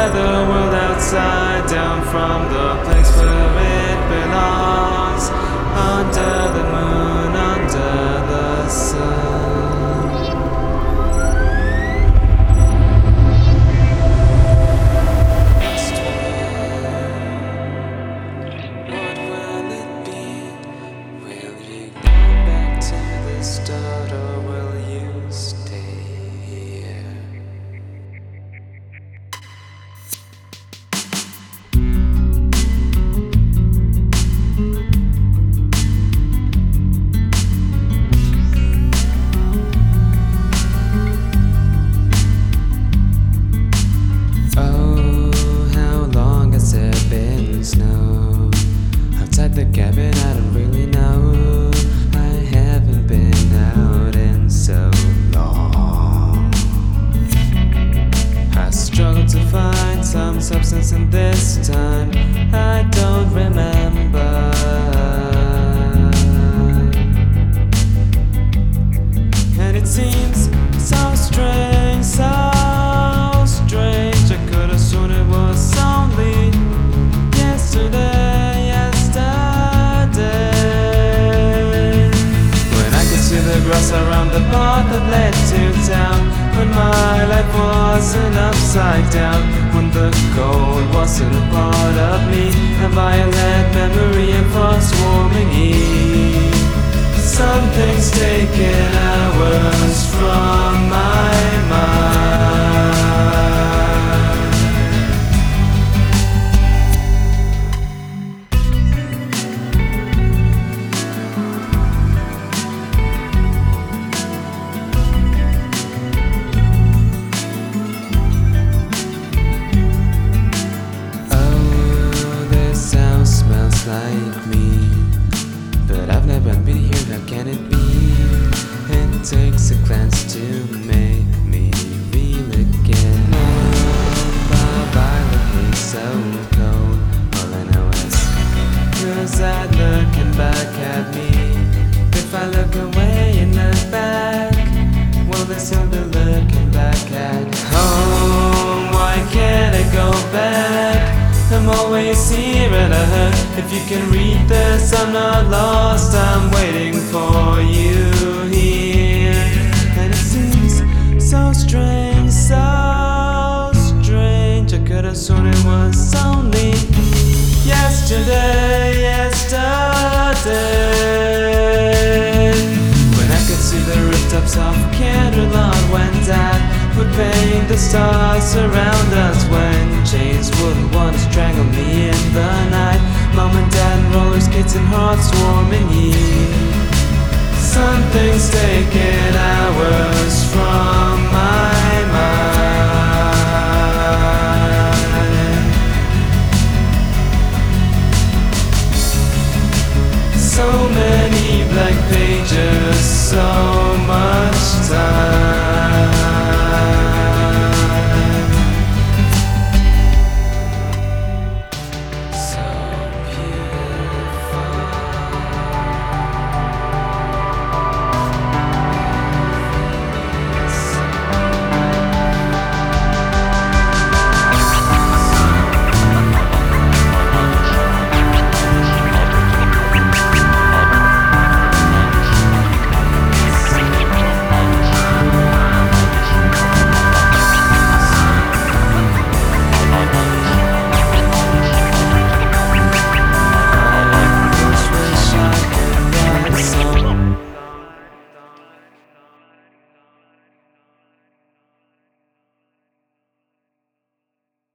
tear the world outside down from the place where it belongs. Under the moon, under the sun. What will it be? Will you go back to the start, or will you stay here? Snow outside the cabin, I don't really know. I haven't been out in so long. I struggled to find some substance, and this time I don't remember. And it seems so strange, so strange. I could have sworn it was only grass around the path that led to town, when my life wasn't upside down, when the cold wasn't a part of me, a violet memory and frost-warming eve. Something's taken hours from my mind. Like me, but I've never been here, how can it be? It takes a glance to make me feel again. Bye bye, looking so cold. All I know is you're sad looking back at me. If I look away and look back, well, they'll still be looking back at home. Why can't I go back? I'm always here and I hurt. If you can read this, I'm not lost. I'm waiting for you here. And it seems so strange, so strange. I could have sworn it was only yesterday, yesterday, when I could see the rooftops of Candlelight, when Dad would paint the stars around us.